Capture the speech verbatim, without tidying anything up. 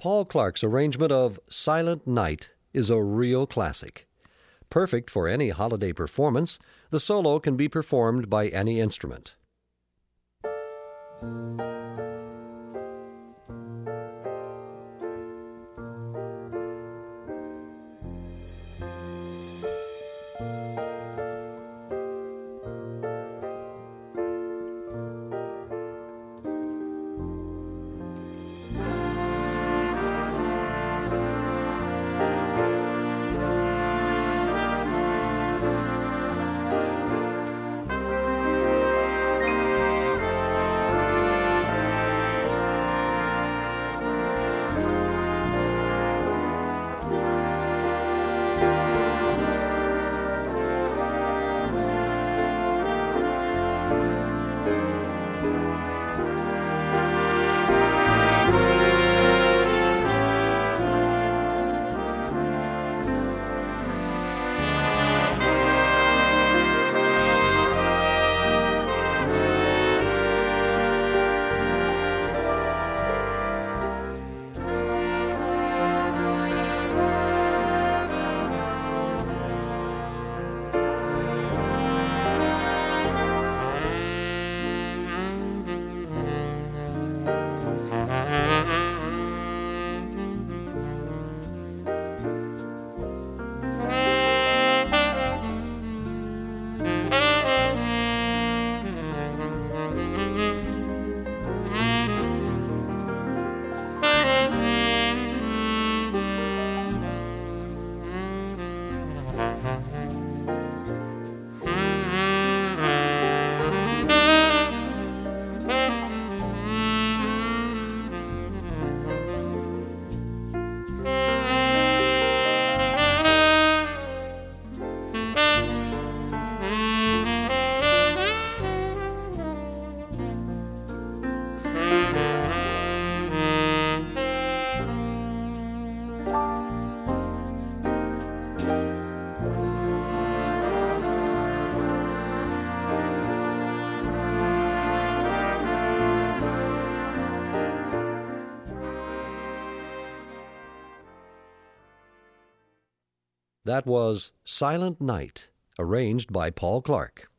Paul Clark's arrangement of Silent Night is a real classic. Perfect for any holiday performance, the solo can be performed by any instrument. That was Silent Night, arranged by Paul Clark.